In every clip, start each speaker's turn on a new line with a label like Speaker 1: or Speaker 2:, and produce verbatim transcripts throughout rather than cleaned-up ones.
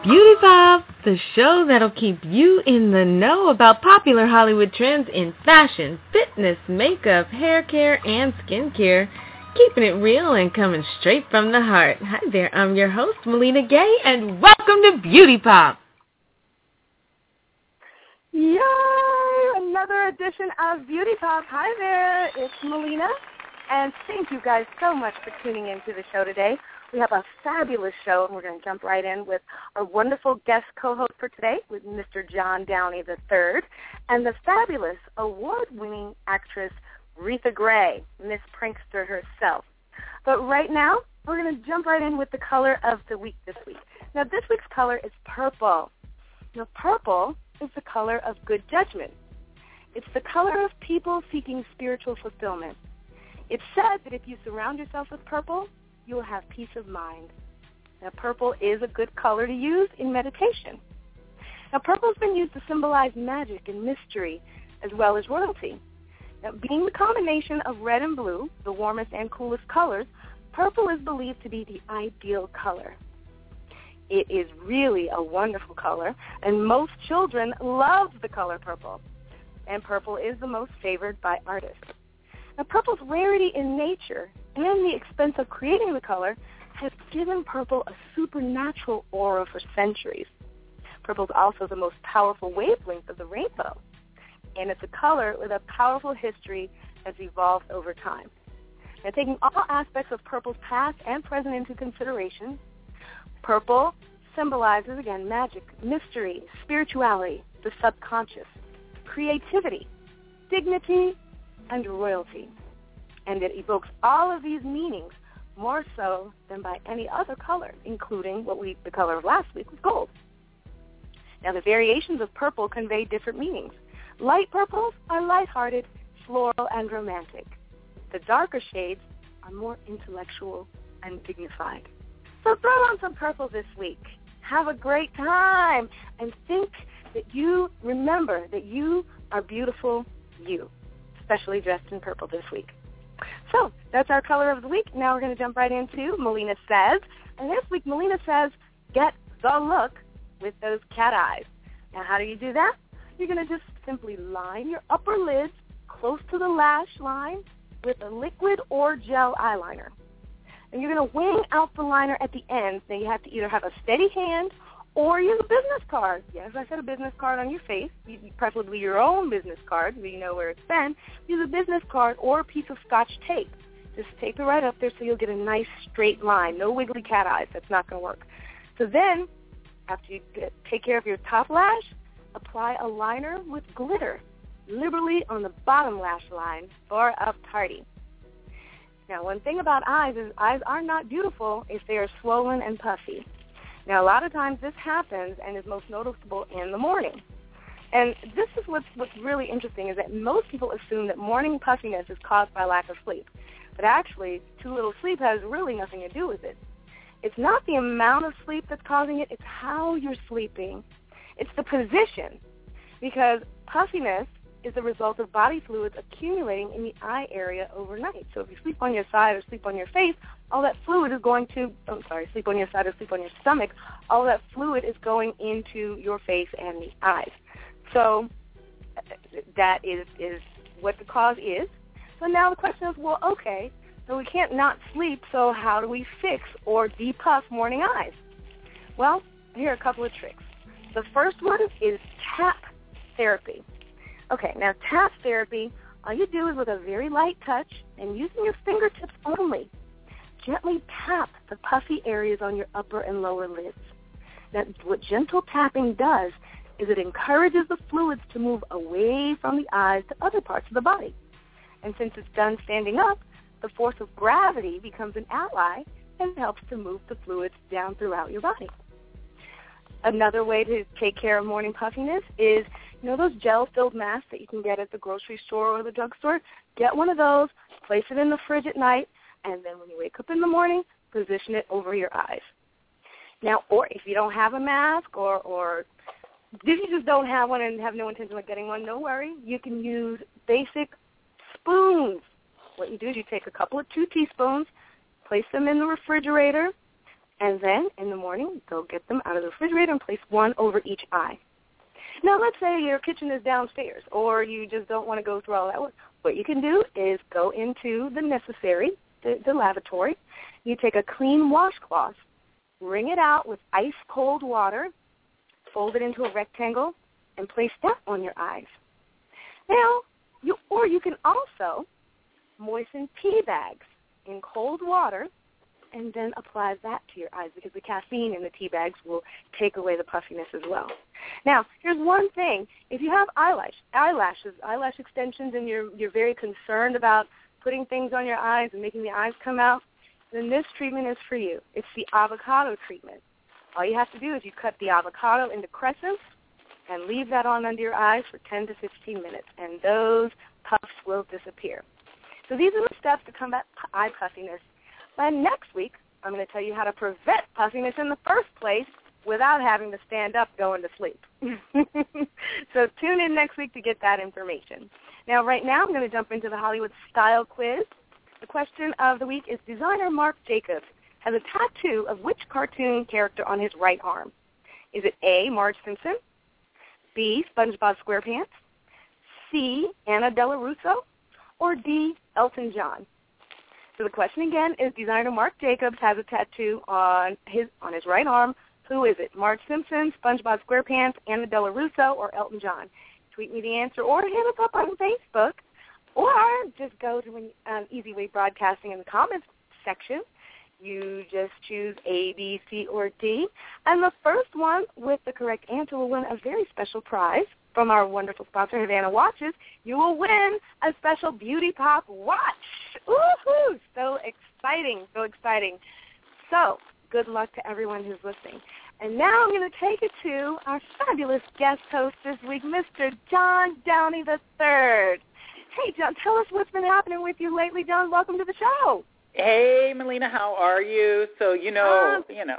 Speaker 1: Beauty Pop, the show that'll keep you in the know about popular Hollywood trends in fashion, fitness, makeup, hair care, and skincare. Keeping it real and coming straight from the heart. Hi there, I'm your host, Melina Gay, and welcome to Beauty Pop.
Speaker 2: Yay! Another edition of Beauty Pop. Hi there, it's Melina, and thank you guys so much for tuning into the show today. We have a fabulous show, and we're going to jump right in with our wonderful guest co-host for today, with Mister John Downey the third, and the fabulous award-winning actress Retha Gray, Miss Prankster herself. But right now, we're going to jump right in with the color of the week this week. Now, this week's color is purple. Now, purple is the color of good judgment. It's the color of people seeking spiritual fulfillment. It's said that if you surround yourself with purple, you will have peace of mind. Now, purple is a good color to use in meditation. Now, purple has been used to symbolize magic and mystery as well as royalty. Now, being the combination of red and blue, the warmest and coolest colors, purple is believed to be the ideal color. It is really a wonderful color, and most children love the color purple. And purple is the most favored by artists. Now, purple's rarity in nature and the expense of creating the color has given purple a supernatural aura for centuries. Purple is also the most powerful wavelength of the rainbow, and it's a color with a powerful history that's evolved over time. Now, taking all aspects of purple's past and present into consideration, purple symbolizes, again, magic, mystery, spirituality, the subconscious, creativity, dignity, and royalty. And it evokes all of these meanings more so than by any other color, including what we, the color of last week was gold. Now, the variations of purple convey different meanings. Light purples are lighthearted, floral, and romantic. The darker shades are more intellectual and dignified. So throw on some purple this week. Have a great time, and think that you remember that you are beautiful you, especially dressed in purple this week. So that's our color of the week. Now we're going to jump right into Melina Says. And this week, Melina Says, get the look with those cat eyes. Now, how do you do that? You're going to just simply line your upper lids close to the lash line with a liquid or gel eyeliner. And you're going to wing out the liner at the end. Now, you have to either have a steady hand or use a business card. Yes, I said a business card on your face, preferably your own business card so you know where it's been. Use a business card or a piece of Scotch tape. Just tape it right up there so you'll get a nice straight line. No wiggly cat eyes. That's not going to work. So then, after you get, take care of your top lash, apply a liner with glitter liberally on the bottom lash line for a party. Now, one thing about eyes is eyes are not beautiful if they are swollen and puffy. Now, a lot of times this happens and is most noticeable in the morning. And this is what's, what's really interesting is that most people assume that morning puffiness is caused by lack of sleep. But actually, too little sleep has really nothing to do with it. It's not the amount of sleep that's causing it, it's how you're sleeping. It's the position, because puffiness is the result of body fluids accumulating in the eye area overnight. So if you sleep on your side or sleep on your face, all that fluid is going to, I'm sorry, sleep on your side or sleep on your stomach, all that fluid is going into your face and the eyes. So that is, is what the cause is. So now the question is, well, okay, so we can't not sleep, so how do we fix or depuff morning eyes? Well, here are a couple of tricks. The first one is tap therapy. Okay, now tap therapy, all you do is with a very light touch and using your fingertips only, gently tap the puffy areas on your upper and lower lids. Now, what gentle tapping does is it encourages the fluids to move away from the eyes to other parts of the body. And since it's done standing up, the force of gravity becomes an ally and helps to move the fluids down throughout your body. Another way to take care of morning puffiness is, you know, those gel-filled masks that you can get at the grocery store or the drugstore? Get one of those, place it in the fridge at night, and then when you wake up in the morning, position it over your eyes. Now, or if you don't have a mask or, or if you just don't have one and have no intention of getting one, no worry. You can use basic spoons. What you do is you take a couple of two teaspoons, place them in the refrigerator, And then in the morning, go get them out of the refrigerator and place one over each eye. Now, let's say your kitchen is downstairs or you just don't want to go through all that work. What you can do is go into the necessary, the, the lavatory. You take a clean washcloth, wring it out with ice-cold water, fold it into a rectangle, and place that on your eyes. Now, you or you can also moisten tea bags in cold water and then apply that to your eyes because the caffeine in the tea bags will take away the puffiness as well. Now, here's one thing. If you have eyelash, eyelashes, eyelash extensions, and you're, you're very concerned about putting things on your eyes and making the eyes come out, then this treatment is for you. It's the avocado treatment. All you have to do is you cut the avocado into crescents and leave that on under your eyes for ten to fifteen minutes, and those puffs will disappear. So these are the steps to combat eye puffiness. But next week, I'm going to tell you how to prevent puffiness in the first place without having to stand up going to sleep. So tune in next week to get that information. Now, right now, I'm going to jump into the Hollywood Style Quiz. The question of the week is, designer Marc Jacobs has a tattoo of which cartoon character on his right arm? Is it A, Marge Simpson, B, SpongeBob SquarePants, C, Anna Della Russo, or D, Elton John? So the question again is, designer Marc Jacobs has a tattoo on his on his right arm. Who is it? Marge Simpson, SpongeBob SquarePants, Anna Della Russo, or Elton John? Tweet me the answer or hit us up on Facebook, or just go to um, Easy Way Broadcasting in the comments section. You just choose A, B, C, or D. And the first one with the correct answer will win a very special prize from our wonderful sponsor, Havana Watches. You will win a special Beauty Pop watch. Woohoo! So exciting, so exciting. So good luck to everyone who's listening. And now I'm going to take it to our fabulous guest host this week, Mister John Downey the third. Hey, John, tell us what's been happening with you lately, John. Welcome to the show.
Speaker 3: Hey, Melina, how are you? So, you know, uh, you know,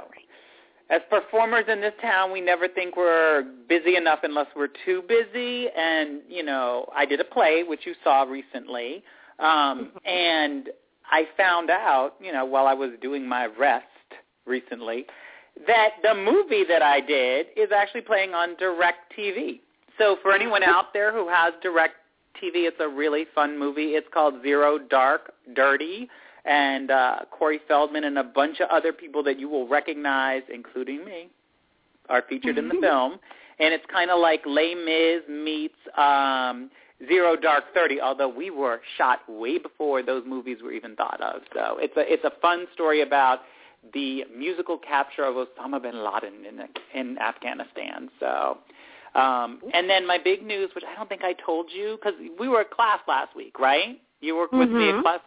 Speaker 3: as performers in this town, we never think we're busy enough unless we're too busy. And, you know, I did a play, which you saw recently, um, and I found out, you know, while I was doing my rest recently, that the movie that I did is actually playing on DirecTV. So for anyone out there who has DirecTV, it's a really fun movie. It's called Zero Dark Dirty. And uh, Corey Feldman and a bunch of other people that you will recognize, including me, are featured in the film. And it's kind of like Les Mis meets um, Zero Dark Thirty, although we were shot way before those movies were even thought of. So it's a it's a fun story about the musical capture of Osama bin Laden in, in Afghanistan. So, um, and then my big news, which I don't think I told you, because we were at class last week, right? You worked with mm-hmm. me at class.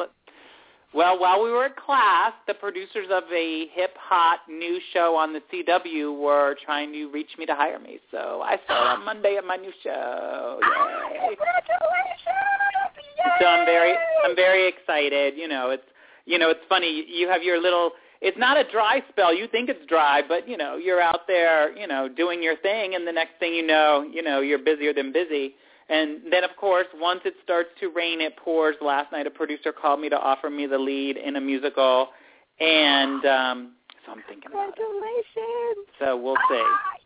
Speaker 3: Well, while we were at class, the producers of a hip-hop new show on the C W were trying to reach me to hire me. So I start on Monday at my new show. Yay.
Speaker 2: Congratulations! Yay!
Speaker 3: So I'm very, I'm very excited. You know, it's, you know, it's funny. You have your little. It's not a dry spell. You think it's dry, but you know, you're out there, you know, doing your thing, and the next thing you know, you know, you're busier than busy. And then, of course, once it starts to rain, it pours. Last night, a producer called me to offer me the lead in a musical, and um, so I'm thinking about it.
Speaker 2: Congratulations.
Speaker 3: So we'll see.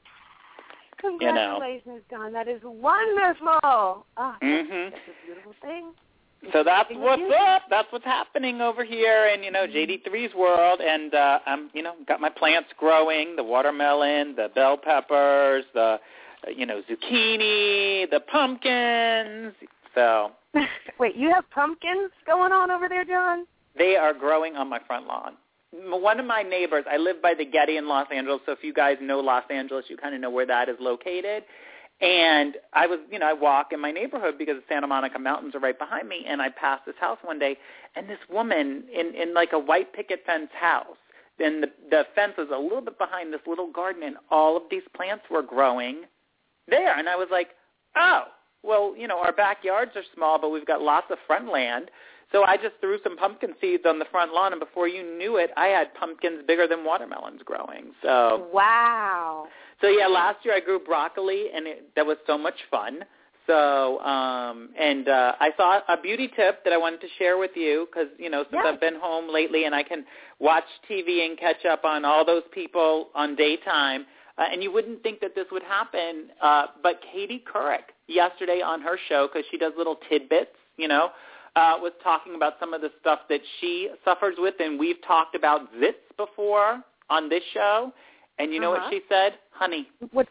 Speaker 2: Congratulations, you know. Don. That is wonderful. Oh,
Speaker 3: mm-hmm.
Speaker 2: That's a beautiful thing.
Speaker 3: So that's what's up. That's what's happening over here in, you know, J D three's world. And uh, I'm, you know, got my plants growing, the watermelon, the bell peppers, the you know, zucchini, the pumpkins. So
Speaker 2: wait, you have pumpkins going on over there, John?
Speaker 3: They are growing on my front lawn. One of my neighbors, I live by the Getty in Los Angeles, so if you guys know Los Angeles, you kind of know where that is located. And I was, you know, I walk in my neighborhood because the Santa Monica Mountains are right behind me, and I passed this house one day, and this woman in, in like a white picket fence house, then the, the fence was a little bit behind this little garden, and all of these plants were growing there. And I was like, oh, well, you know, our backyards are small, but we've got lots of front land. So I just threw some pumpkin seeds on the front lawn, and before you knew it, I had pumpkins bigger than watermelons growing. So
Speaker 2: wow.
Speaker 3: So, yeah, last year I grew broccoli, and it, that was so much fun. So, um, and uh, I saw a beauty tip that I wanted to share with you because, you know, since
Speaker 2: yeah.
Speaker 3: I've been home lately and I can watch T V and catch up on all those people on daytime, uh, and you wouldn't think that this would happen, uh, but Katie Couric yesterday on her show, because she does little tidbits, you know, uh, was talking about some of the stuff that she suffers with, and we've talked about zits before on this show, and you know
Speaker 2: uh-huh.
Speaker 3: what she said? Honey.
Speaker 2: What?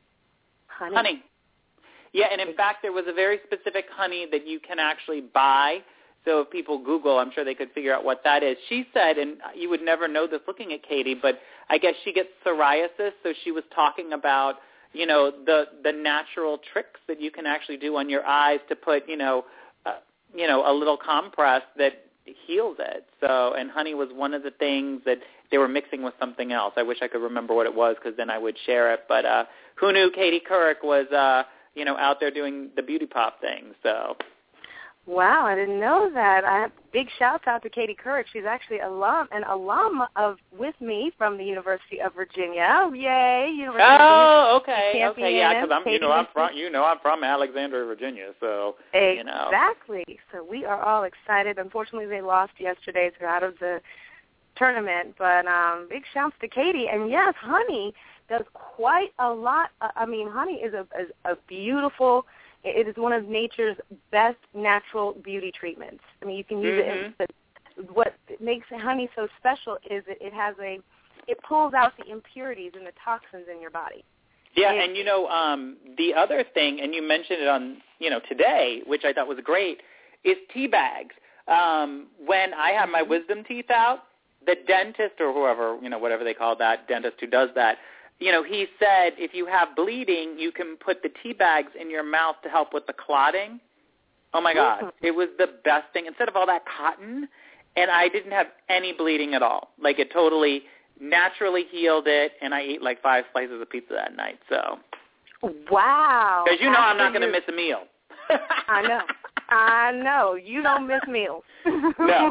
Speaker 2: Honey.
Speaker 3: Honey. Yeah, and in fact, there was a very specific honey that you can actually buy. So if people Google, I'm sure they could figure out what that is. She said, and you would never know this looking at Katie, but I guess she gets psoriasis, so she was talking about, you know, the the natural tricks that you can actually do on your eyes to put, you know, uh, you know, a little compress that heals it. So, and honey was one of the things that they were mixing with something else. I wish I could remember what it was because then I would share it. But uh, who knew Katie Couric was, uh, you know, out there doing the beauty pop thing? So.
Speaker 2: Wow, I didn't know that. I have big shouts out to Katie Couric. She's actually alum, an alum of with me from the University of Virginia. Oh, yay! University
Speaker 3: oh,
Speaker 2: of
Speaker 3: okay, okay, yeah, because I'm, you know, I'm from, you know, I'm from Alexandria, Virginia, so
Speaker 2: exactly.
Speaker 3: you know.
Speaker 2: Exactly. So we are all excited. Unfortunately, they lost yesterday, so out of the tournament. But um, big shouts to Katie. And yes, honey does quite a lot. I mean, honey is a is a beautiful. It is one of nature's best natural beauty treatments. I mean, you can use
Speaker 3: mm-hmm.
Speaker 2: it. In, what makes honey so special is that it has a, it pulls out the impurities and the toxins in your body.
Speaker 3: Yeah,
Speaker 2: it,
Speaker 3: and you know, um, the other thing, and you mentioned it on, you know, today, which I thought was great, is tea bags. Um, when I have my wisdom teeth out, the dentist or whoever, you know, whatever they call that dentist who does that, you know, he said if you have bleeding, you can put the tea bags in your mouth to help with the clotting. Oh, my God. Mm-hmm. It was the best thing. Instead of all that cotton, and I didn't have any bleeding at all. Like, it totally naturally healed it, and I ate like five slices of pizza that night. So,
Speaker 2: wow.
Speaker 3: Because you know I'm not going to miss a meal.
Speaker 2: I know. I know. You don't miss meals.
Speaker 3: No.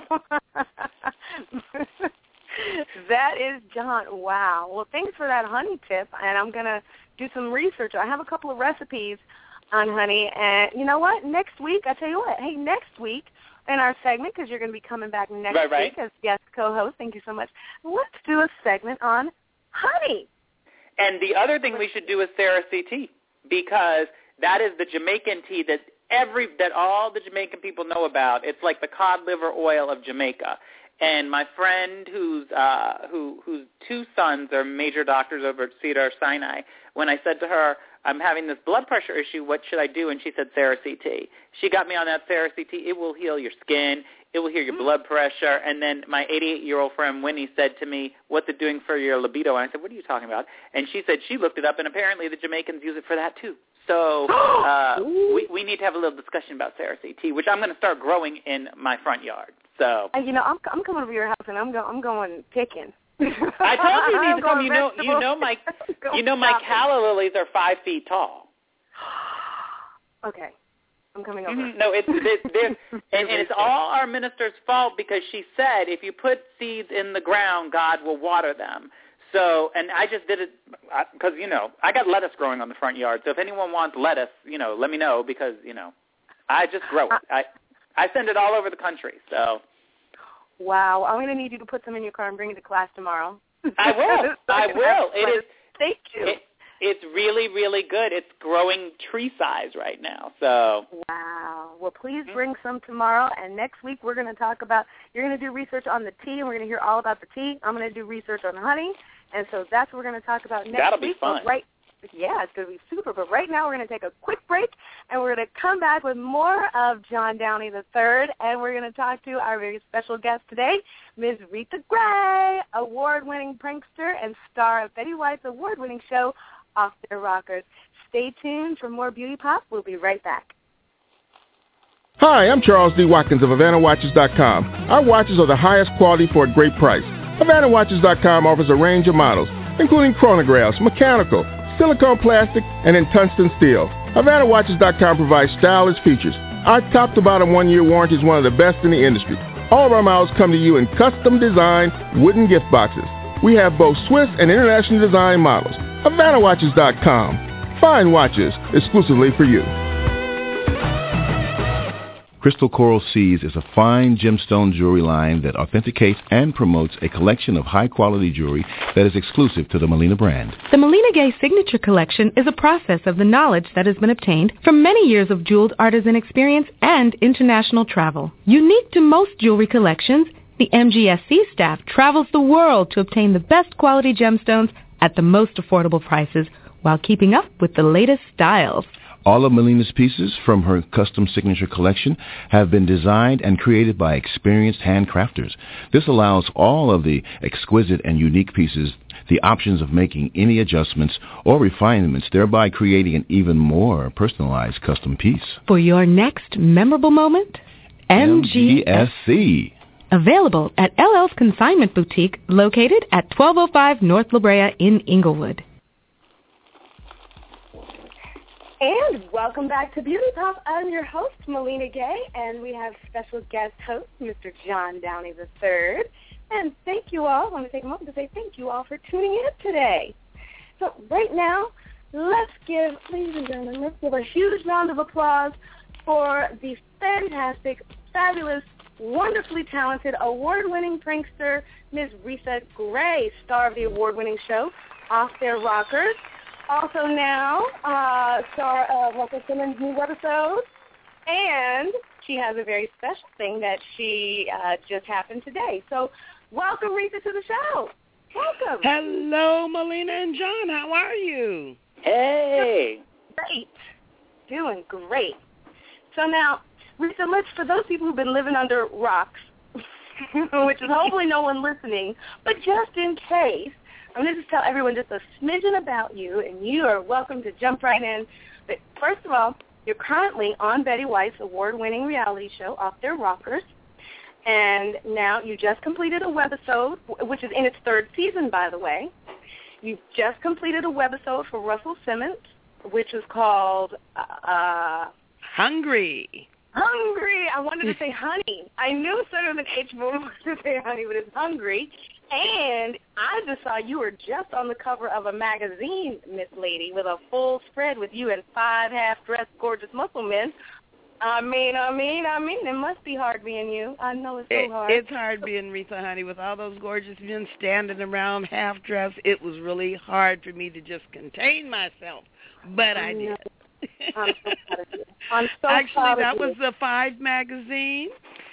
Speaker 2: That is John. Wow. Well, thanks for that honey tip, and I'm going to do some research. I have a couple of recipes on honey, and you know what? Next week, I tell you what, hey, next week in our segment, because you're going to be coming back next
Speaker 3: right, right.
Speaker 2: week as guest co-host, thank you so much, let's do a segment on honey.
Speaker 3: And the other thing we should do is Cerasee tea, because that is the Jamaican tea that every that all the Jamaican people know about. It's like the cod liver oil of Jamaica. And my friend who's uh, who whose two sons are major doctors over at Cedar Sinai, when I said to her, I'm having this blood pressure issue, what should I do? And she said Cerasee tea. She got me on that Cerasee tea. It will heal your skin. It will heal your mm-hmm. blood pressure. And then my eighty-eight-year-old friend Winnie said to me, what's it doing for your libido? And I said, what are you talking about? And she said she looked it up, and apparently the Jamaicans use it for that too. So uh, we, we need to have a little discussion about Cerasee tea, which I'm going to start growing in my front yard. So
Speaker 2: uh, you know, I'm I'm coming over to your house, and I'm going I'm going picking.
Speaker 3: I told you you need to come. You know, you know my you know my calla lilies are five feet tall.
Speaker 2: Okay, I'm coming over.
Speaker 3: Mm-hmm. No, it's it's and, and it's all our minister's fault because she said if you put seeds in the ground, God will water them. So, and I just did it because, you know, I got lettuce growing on the front yard. So if anyone wants lettuce, you know, let me know because, you know, I just grow it. I I send it all over the country. So.
Speaker 2: Wow. I'm going to need you to put some in your car and bring it to class tomorrow.
Speaker 3: I will. I will. It is.
Speaker 2: Thank you.
Speaker 3: It, it's really, really good. It's growing tree size right now. So.
Speaker 2: Wow. Well, please bring some tomorrow. And next week we're going to talk about, you're going to do research on the tea, and we're going to hear all about the tea. I'm going to do research on honey. And so that's what we're going to talk about next
Speaker 3: That'll
Speaker 2: week.
Speaker 3: That'll be fun.
Speaker 2: Right. Yeah, it's going to be super. But right now we're going to take a quick break, and we're going to come back with more of John Downey the third, and we're going to talk to our very special guest today, Miz Rita Gray, award-winning prankster and star of Betty White's award-winning show, Off Their Rockers. Stay tuned for more Beauty Pop. We'll be right back.
Speaker 4: Hi, I'm Charles D. Watkins of Havana Watches dot com. Our watches are the highest quality for a great price. Havana Watches dot com offers a range of models, including chronographs, mechanical, silicone plastic, and in tungsten steel. Havana Watches dot com provides stylish features. Our top-to-bottom one-year warranty is one of the best in the industry. All of our models come to you in custom-designed wooden gift boxes. We have both Swiss and international design models. Havana Watches dot com. Fine watches exclusively for you.
Speaker 5: Crystal Coral Seas is a fine gemstone jewelry line that authenticates and promotes a collection of high-quality jewelry that is exclusive to the Melina brand.
Speaker 6: The Melina Gay Signature Collection is a process of the knowledge that has been obtained from many years of jeweled artisan experience and international travel. Unique to most jewelry collections, the M G S C staff travels the world to obtain the best quality gemstones at the most affordable prices while keeping up with the latest styles.
Speaker 5: All of Melina's pieces from her custom signature collection have been designed and created by experienced handcrafters. This allows all of the exquisite and unique pieces the options of making any adjustments or refinements, thereby creating an even more personalized custom piece.
Speaker 6: For your next memorable moment, M G S C. Available at L L's Consignment Boutique, located at twelve oh five North La Brea in Inglewood.
Speaker 2: And welcome back to Beauty Talk. I'm your host, Melina Gay, and we have special guest host, Mister John Downey the third. And thank you all. I want to take a moment to say thank you all for tuning in today. So right now, let's give, ladies and gentlemen, let's give a huge round of applause for the fantastic, fabulous, wonderfully talented, award-winning prankster, Miz Retha Gray, star of the award-winning show, Off Their Rockers. Also now, uh, star of Russell Simmons' new webisode. And she has a very special thing that she uh, just happened today. So welcome, Retha, to the show. Welcome.
Speaker 7: Hello, Melina and John. How are you?
Speaker 3: Hey.
Speaker 2: Great. Doing great. So now, Retha, let's, for those people who've been living under rocks, which is hopefully no one listening, but just in case, I'm going to just tell everyone just a smidgen about you, and you are welcome to jump right in. But first of all, you're currently on Betty White's award-winning reality show, Off Their Rockers, and now you just completed a webisode, which is in its third season, by the way. You've just completed a webisode for Russell Simmons, which is called Uh,
Speaker 7: Hungry.
Speaker 2: Hungry. I wanted to say honey. I knew Senator H. Moon wanted to say honey, but it's Hungry. And I just saw you were just on the cover of a magazine, Miss Lady, with a full spread with you and five half-dressed, gorgeous muscle men. I mean, I mean, I mean, it must be hard being you. I know it's so
Speaker 7: it,
Speaker 2: hard.
Speaker 7: It's hard being Retha, honey, with all those gorgeous men standing around half-dressed. It was really hard for me to just contain myself, but I, I did.
Speaker 2: I'm so proud of you. I'm so
Speaker 7: Actually,
Speaker 2: proud
Speaker 7: that
Speaker 2: of you.
Speaker 7: was the Five magazine,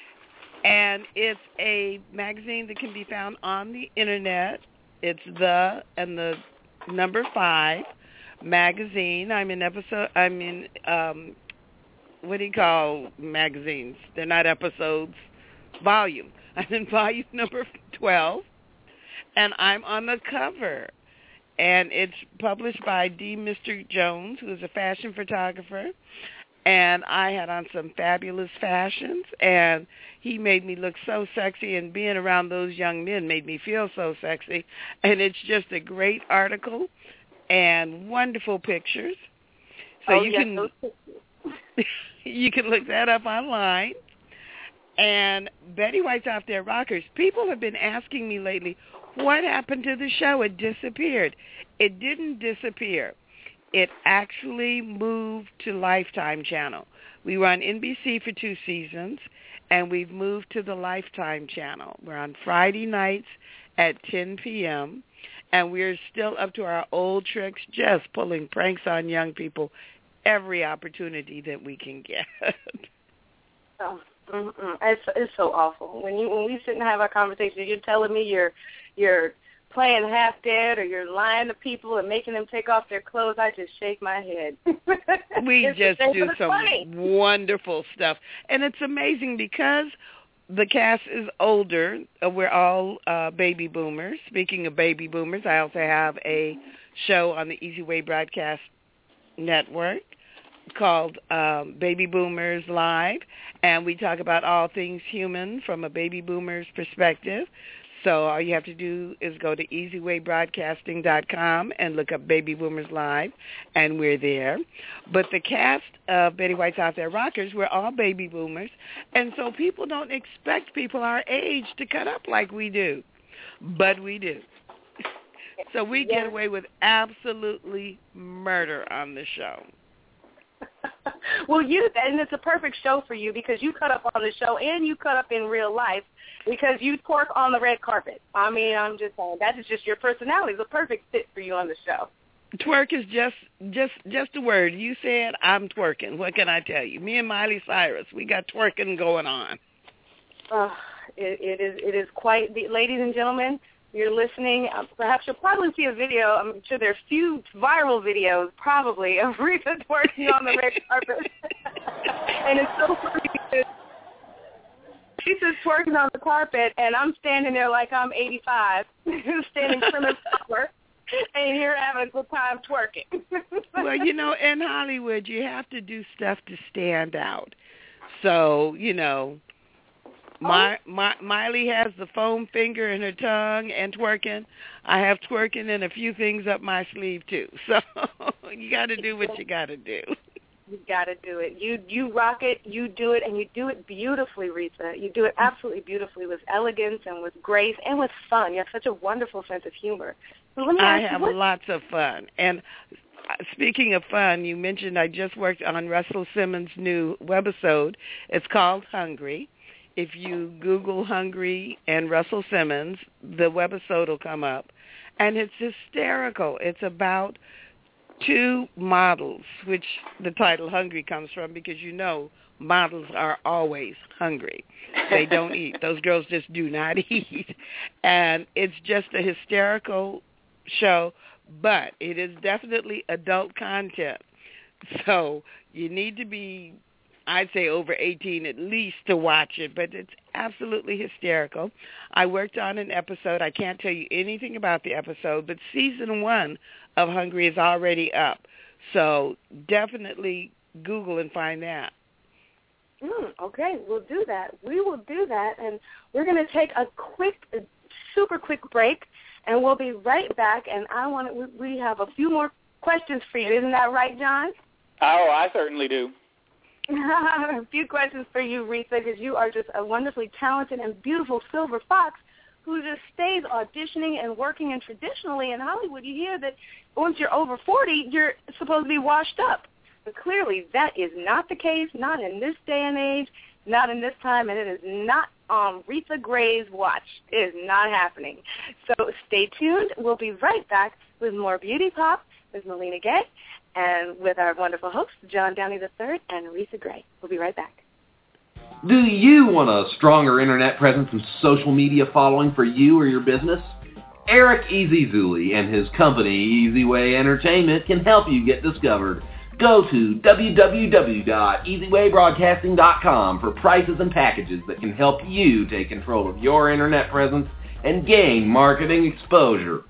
Speaker 7: and it's a magazine that can be found on the Internet. It's the and the number five magazine. I'm in episode. I'm in um, what do you call magazines? They're not episodes. Volume. I'm in volume number twelve, and I'm on the cover. And it's published by D. Mister Jones, who is a fashion photographer. And I had on some fabulous fashions, and he made me look so sexy, and being around those young men made me feel so sexy. And it's just a great article and wonderful pictures. So
Speaker 2: oh,
Speaker 7: you
Speaker 2: yes,
Speaker 7: can you can look that up online. And Betty White's Off Their Rockers. People have been asking me lately, what happened to the show? It disappeared. It didn't disappear. It actually moved to Lifetime Channel. We were on N B C for two seasons, and we've moved to the Lifetime Channel. We're on Friday nights at ten p.m., and we're still up to our old tricks, just pulling pranks on young people every opportunity that we can get.
Speaker 2: Oh, mm-mm. It's, it's so awful. When you when we sit and have our conversation, you're telling me you're you're playing half dead or you're lying to people and making them take off their clothes, I just shake my head.
Speaker 7: We just do some
Speaker 2: funny.
Speaker 7: wonderful stuff. And it's amazing because the cast is older. Uh, we're all uh, baby boomers. Speaking of baby boomers, I also have a show on the Easy Way Broadcast Network called um, Baby Boomers Live, and we talk about all things human from a baby boomer's perspective. So all you have to do is go to easy way broadcasting dot com and look up Baby Boomers Live, and we're there. But the cast of Betty White's Off Their Rockers, we're all baby boomers, and so people don't expect people our age to cut up like we do, but we do. So we
Speaker 2: yes.
Speaker 7: get away with absolutely murder on the show.
Speaker 2: Well, you and it's a perfect show for you because you cut up on the show and you cut up in real life because you twerk on the red carpet. I mean, I'm just saying that is just your personality. It's a perfect fit for you on the show.
Speaker 7: Twerk is just just just a word. You said I'm twerking. What can I tell you? Me and Miley Cyrus, we got twerking going on.
Speaker 2: Uh, it, it is it is quite the ladies and gentlemen. You're listening. Uh, perhaps you'll probably see a video. I'm sure there are a few viral videos, probably, of Rita twerking on the red carpet. And it's so funny because she's just twerking on the carpet, and I'm standing there like I'm eighty-five, standing prim and proper, and you're having a good time twerking.
Speaker 7: Well, you know, in Hollywood, you have to do stuff to stand out. So, you know, My, my Miley has the foam finger in her tongue and twerking. I have twerking and a few things up my sleeve too. So you got to do what you got to do.
Speaker 2: You got to do it. You you rock it. You do it, and you do it beautifully, Rita. You do it absolutely beautifully with elegance and with grace and with fun. You have such a wonderful sense of humor. So let me
Speaker 7: I
Speaker 2: ask
Speaker 7: have
Speaker 2: you, what...
Speaker 7: lots of fun. And speaking of fun, you mentioned I just worked on Russell Simmons' new webisode. It's called Hungry. If you Google Hungry and Russell Simmons, the webisode will come up. And it's hysterical. It's about two models, which the title Hungry comes from because, you know, models are always hungry. They don't eat. Those girls just do not eat. And it's just a hysterical show, but it is definitely adult content. So you need to be, I'd say, over eighteen at least to watch it, but it's absolutely hysterical. I worked on an episode. I can't tell you anything about the episode, but season one of Hungry is already up. So definitely Google and find that.
Speaker 2: Mm, okay, we'll do that. We will do that, and we're going to take a quick, a super quick break, and we'll be right back. And I want to, we have a few more questions for you. Isn't that right, John?
Speaker 3: Oh, I certainly do.
Speaker 2: A few questions for you, Rita, because you are just a wonderfully talented and beautiful silver fox who just stays auditioning and working. And traditionally in Hollywood, you hear that once you're over forty, you're supposed to be washed up. But clearly that is not the case, not in this day and age, not in this time, and it is not on Rita Gray's watch. It is not happening. So stay tuned. We'll be right back with more Beauty Pop with Melina Gay and with our wonderful hosts, John Downey the third and Rita Gray. We'll be right back.
Speaker 8: Do you want a stronger internet presence and social media following for you or your business? Eric Easy Zuli and his company, Easy Way Entertainment, can help you get discovered. Go to w w w dot easy way broadcasting dot com for prices and packages that can help you take control of your internet presence and gain marketing exposure.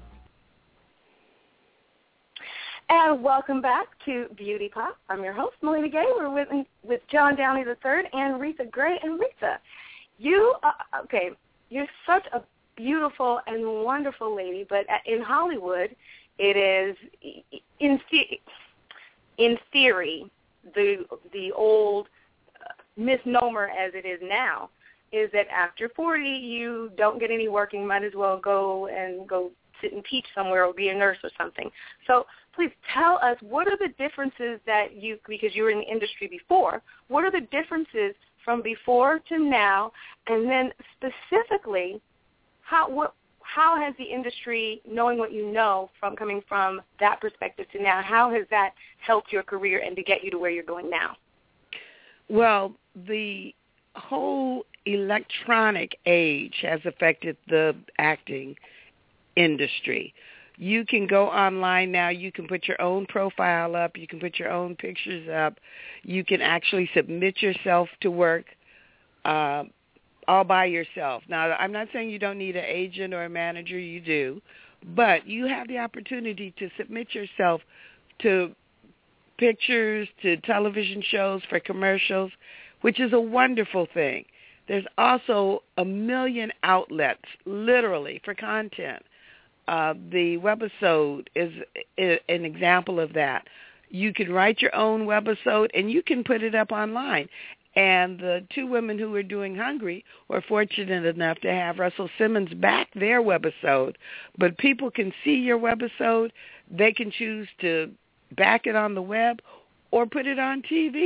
Speaker 2: And welcome back to Beauty Pop. I'm your host, Melina Gay. We're with with John Downey the third and Rita Gray. And Rita, you, uh, okay, you're such a beautiful and wonderful lady, but in Hollywood, it is, in the, in theory, the the old uh, misnomer as it is now is that after forty, you don't get any work and you might as well go and go sit and teach somewhere or be a nurse or something. So please tell us, what are the differences that you, because you were in the industry before, what are the differences from before to now, and then specifically, how what how has the industry, knowing what you know from coming from that perspective to now, how has that helped your career and to get you to where you're going now?
Speaker 7: Well, the whole electronic age has affected the acting industry. You can go online now. You can put your own profile up. You can put your own pictures up. You can actually submit yourself to work uh, all by yourself. Now, I'm not saying you don't need an agent or a manager. You do. But you have the opportunity to submit yourself to pictures, to television shows, for commercials, which is a wonderful thing. There's also a million outlets, literally, for content. Uh, the webisode is, is an example of that. You can write your own webisode, and you can put it up online. And the two women who were doing Hungry were fortunate enough to have Russell Simmons back their webisode. But people can see your webisode. They can choose to back it on the web or put it on T V.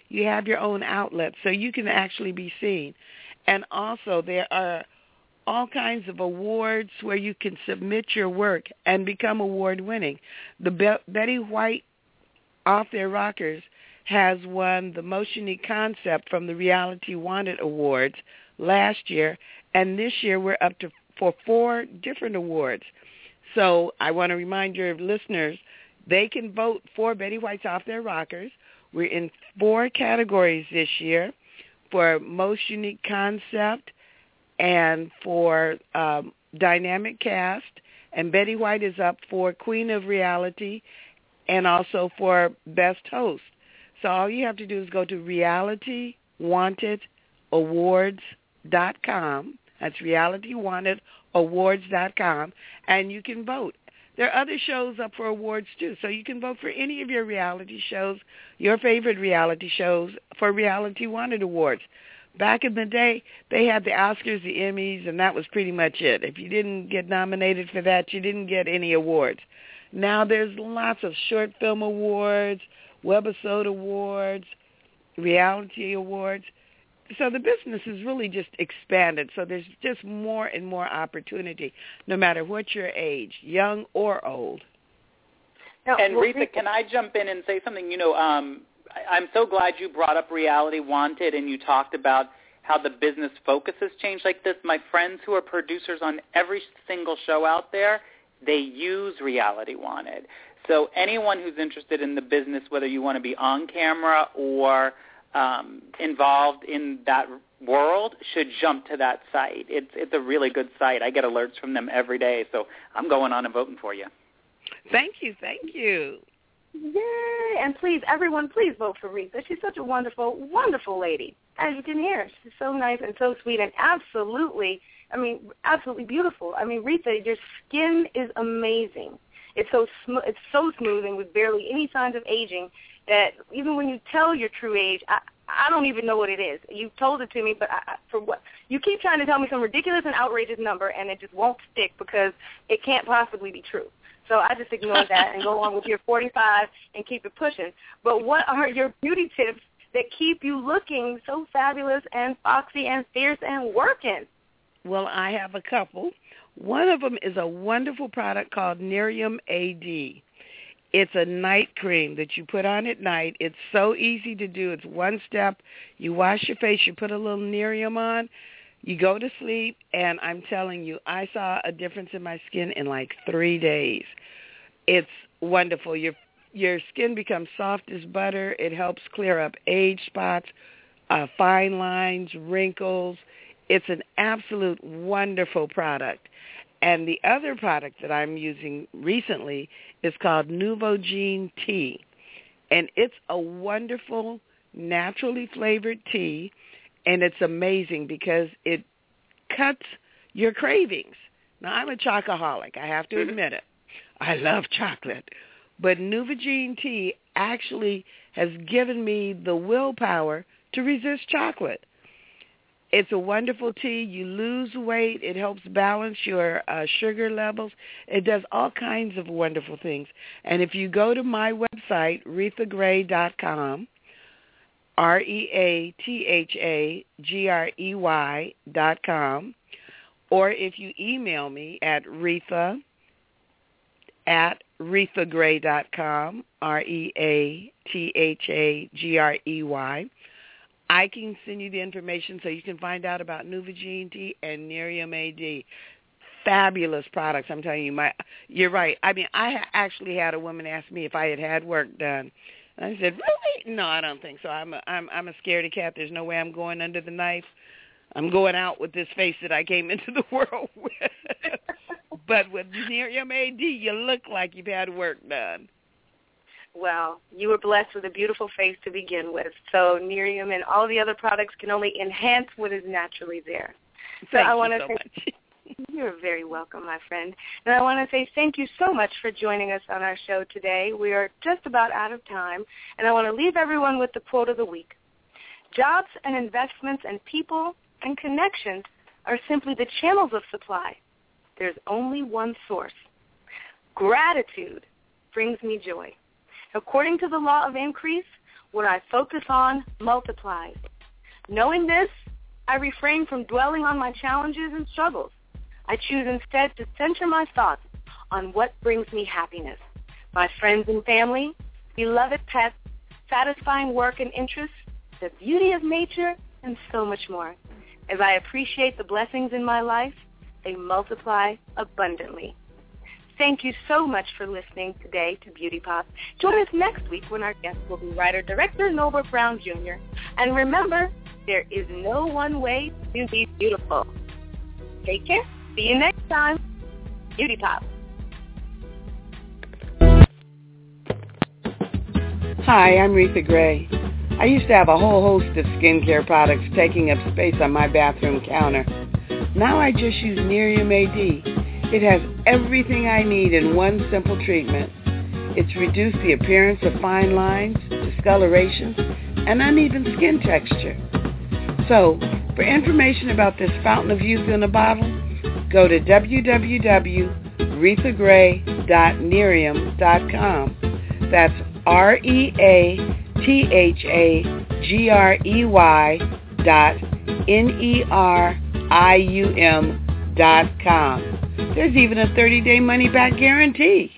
Speaker 7: you have your own outlet so you can actually be seen. And also there are all kinds of awards where you can submit your work and become award-winning. The Be- Betty White Off Their Rockers has won the Most Unique Concept from the Reality Wanted Awards last year, and this year we're up to for four different awards. So I want to remind your listeners, they can vote for Betty White's Off Their Rockers. We're in four categories this year for Most Unique Concept and for um, Dynamic Cast, and Betty White is up for Queen of Reality and also for Best Host. So all you have to do is go to reality wanted awards dot com. That's reality wanted awards dot com, and you can vote. There are other shows up for awards, too, so you can vote for any of your reality shows, your favorite reality shows, for Reality Wanted Awards. Back in the day, they had the Oscars, the Emmys, and that was pretty much it. If you didn't get nominated for that, you didn't get any awards. Now there's lots of short film awards, webisode awards, reality awards. So the business has really just expanded. So there's just more and more opportunity, no matter what your age, young or old.
Speaker 3: Now, and Retha, can I jump in and say something? You know, um, I, I'm so glad you brought up Reality Wanted, and you talked about how the business focus has changed like this. My friends who are producers on every single show out there, they use Reality Wanted. So anyone who's interested in the business, whether you want to be on camera or um, involved in that world, should jump to that site. It's it's a really good site. I get alerts from them every day, so I'm going on and voting for you.
Speaker 7: Thank you, thank you.
Speaker 2: Yay! And please, everyone, please vote for Retha. She's such a wonderful, wonderful lady. As you can hear, she's so nice and so sweet and absolutely, I mean, absolutely beautiful. I mean, Retha, your skin is amazing. It's so sm- it's so smooth and with barely any signs of aging that even when you tell your true age, I, I don't even know what it is. You told it to me, but I, for what? You keep trying to tell me some ridiculous and outrageous number, and it just won't stick because it can't possibly be true. So I just ignore that and go on with your forty-five and keep it pushing. But what are your beauty tips that keep you looking so fabulous and foxy and fierce and working?
Speaker 7: Well, I have a couple. One of them is a wonderful product called Nerium A D. It's a night cream that you put on at night. It's so easy to do. It's one step. You wash your face. You put a little Nerium on. You go to sleep, and I'm telling you, I saw a difference in my skin in like three days. It's wonderful. Your your skin becomes soft as butter. It helps clear up age spots, uh, fine lines, wrinkles. It's an absolute wonderful product. And the other product that I'm using recently is called Nuvogene Tea. And it's a wonderful, naturally flavored tea, and it's amazing because it cuts your cravings. Now, I'm a chocoholic. I have to admit it. I love chocolate. But Nuvogene Tea actually has given me the willpower to resist chocolate. It's a wonderful tea. You lose weight. It helps balance your uh, sugar levels. It does all kinds of wonderful things. And if you go to my website, retha gray dot com, R E A T H A G R E Y dot com, or if you email me at Retha at retha gray dot com, R E A T H A G R E Y, I can send you the information so you can find out about Nuvogene Tea and Nerium A D. Fabulous products, I'm telling you. My, you're right. I mean, I ha- actually had a woman ask me if I had had work done. And I said, really? No, I don't think so. I'm a, I'm, I'm a scaredy cat. There's no way I'm going under the knife. I'm going out with this face that I came into the world with. But with Nerium A D, you look like you've had work done.
Speaker 2: Well, you were blessed with a beautiful face to begin with. So Nerium and all the other products can only enhance what is naturally there. So
Speaker 7: Thank
Speaker 2: I
Speaker 7: you
Speaker 2: want to
Speaker 7: so
Speaker 2: say,
Speaker 7: much.
Speaker 2: You're very welcome, my friend. And I want to say thank you so much for joining us on our show today. We are just about out of time, and I want to leave everyone with the quote of the week. Jobs and investments and people and connections are simply the channels of supply. There's only one source. Gratitude brings me joy. According to the law of increase, What I focus on multiplies. Knowing this, I refrain from dwelling on my challenges and struggles. I choose instead to center my thoughts on what brings me happiness. My friends and family, beloved pets, satisfying work and interests, the beauty of nature, and so much more. As I appreciate the blessings in my life, they multiply abundantly. Thank you so much for listening today to Beauty Pop. Join us next week when our guest will be writer-director Norbert Brown Junior And remember, there is no one way to be beautiful. Take care. See you next time. Beauty Pop.
Speaker 7: Hi, I'm Retha Gray. I used to have a whole host of skincare products taking up space on my bathroom counter. Now I just use Nerium A D. It has everything I need in one simple treatment. It's reduced the appearance of fine lines, discolorations, and uneven skin texture. So, for information about this fountain of youth in a bottle, go to w w w dot retha gray dot nerium dot com. That's R E A T H A G R E Y dot N E R I U M dot com. There's even a thirty-day money-back guarantee.